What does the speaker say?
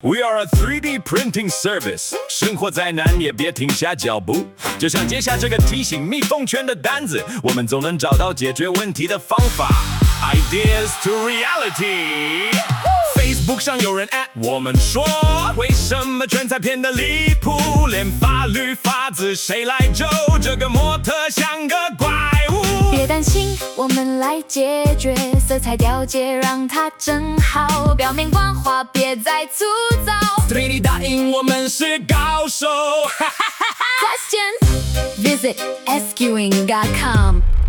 We are a 3D printing service， 生活再难也别停下脚步。就像接下这个提醒蜜蜂圈的单子，我们总能找到解决问题的方法。Ideas to reality。Facebook 上有人 at 我们说，为什么圈才骗得离谱？连法律法子谁来救？这个模特像个怪物。 别担心，我们来解决，色彩调节让它真好，表面光滑别再粗糙。 3D 打印我们是高手。 再见 ，Visit sqing.com。